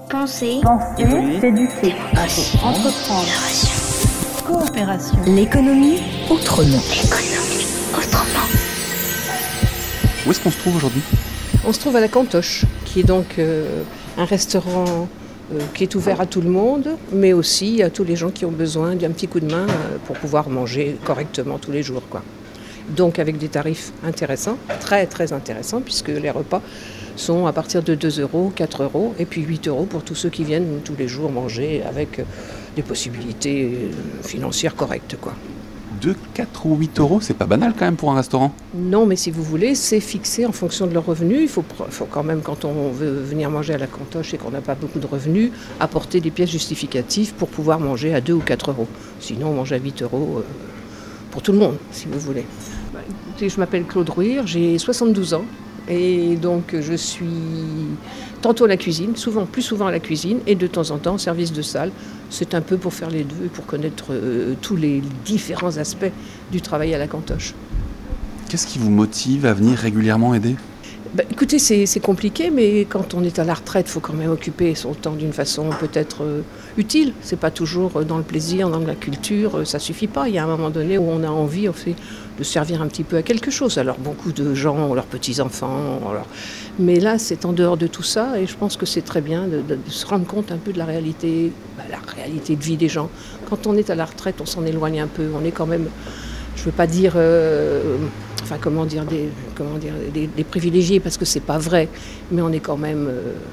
Penser, s'éduquer, entreprendre, coopération. L'économie autrement. Où est-ce qu'on se trouve aujourd'hui ? On se trouve à la Cantoche, qui est donc un restaurant qui est ouvert à tout le monde, mais aussi à tous les gens qui ont besoin d'un petit coup de main pour pouvoir manger correctement tous les jours, quoi. Donc avec des tarifs intéressants, très très intéressants, puisque les repas sont à partir de 2 €, 4 € et puis 8 € pour tous ceux qui viennent tous les jours manger avec des possibilités financières correctes, quoi. 2, 4 ou 8 €, c'est pas banal quand même pour un restaurant. Non, mais si vous voulez, c'est fixé en fonction de leurs revenus. Il faut quand même, quand on veut venir manger à la Cantoche et qu'on n'a pas beaucoup de revenus, apporter des pièces justificatives pour pouvoir manger à 2 ou 4 €. Sinon, on mange à 8 € pour tout le monde, si vous voulez. Écoutez, je m'appelle Claude Ruir, j'ai 72 ans. Et donc je suis tantôt à la cuisine, plus souvent à la cuisine, et de temps en temps au service de salle. C'est un peu pour faire les deux, pour connaître tous les différents aspects du travail à la Cantoche. Qu'est-ce qui vous motive à venir régulièrement aider ? Écoutez, c'est compliqué, mais quand on est à la retraite, il faut quand même occuper son temps d'une façon peut-être utile. C'est pas toujours dans le plaisir, dans la culture, ça suffit pas. Il y a un moment donné où on a envie de servir un petit peu à quelque chose. Alors beaucoup de gens ont leurs petits-enfants, mais là c'est en dehors de tout ça, et je pense que c'est très bien de se rendre compte un peu de la réalité de vie des gens. Quand on est à la retraite, on s'en éloigne un peu. On est quand même, je veux pas dire... des privilégiés, parce que c'est pas vrai, mais on est quand même...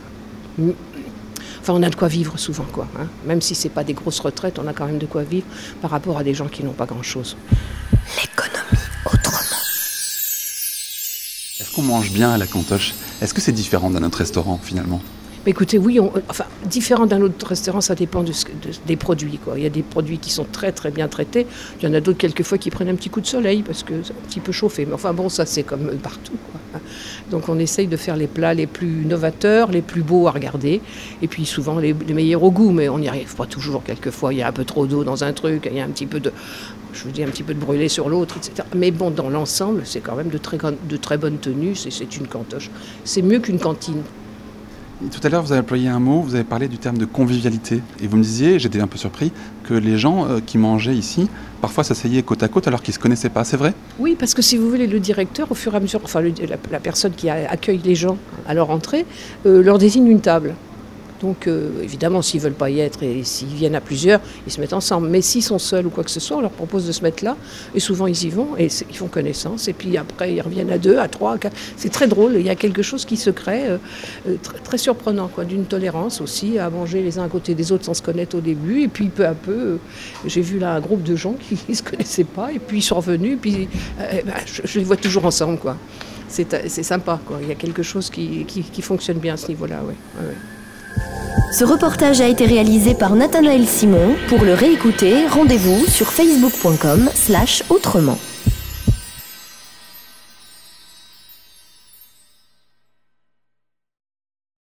on a de quoi vivre souvent, quoi. Hein. Même si c'est pas des grosses retraites, on a quand même de quoi vivre par rapport à des gens qui n'ont pas grand-chose. L'économie autrement. Est-ce qu'on mange bien à la Cantoche ? Est-ce que c'est différent d'un autre restaurant finalement ? Écoutez, oui, différent d'un autre restaurant, ça dépend des produits, quoi. Il y a des produits qui sont très très bien traités. Il y en a d'autres quelquefois qui prennent un petit coup de soleil parce que c'est un petit peu chauffé. Mais ça c'est comme partout, quoi. Donc on essaye de faire les plats les plus novateurs, les plus beaux à regarder, et puis souvent les meilleurs au goût. Mais on n'y arrive pas toujours. Quelquefois il y a un peu trop d'eau dans un truc, il y a un petit peu de brûlé sur l'autre, etc. Mais bon, dans l'ensemble, c'est quand même de très bonne tenue. C'est une Cantoche. C'est mieux qu'une cantine. Tout à l'heure, vous avez employé un mot, vous avez parlé du terme de convivialité. Et vous me disiez, j'étais un peu surpris, que les gens qui mangeaient ici, parfois s'asseyaient côte à côte alors qu'ils ne se connaissaient pas. C'est vrai ? Oui, parce que si vous voulez, le directeur, au fur et à mesure, la personne qui accueille les gens à leur entrée, leur désigne une table. Donc évidemment, s'ils ne veulent pas y être et s'ils viennent à plusieurs, ils se mettent ensemble. Mais s'ils sont seuls ou quoi que ce soit, on leur propose de se mettre là. Et souvent, ils y vont et ils font connaissance. Et puis après, ils reviennent à 2, à 3, à 4. C'est très drôle. Il y a quelque chose qui se crée, très, très surprenant, quoi, d'une tolérance aussi, à manger les uns à côté des autres sans se connaître au début. Et puis peu à peu, j'ai vu là un groupe de gens qui ne se connaissaient pas. Et puis ils sont revenus. Et puis je les vois toujours ensemble, quoi. C'est sympa, quoi. Il y a quelque chose qui fonctionne bien à ce niveau-là, oui. Ouais. Ce reportage a été réalisé par Nathanaël Simon. Pour le réécouter, rendez-vous sur facebook.com/autrement.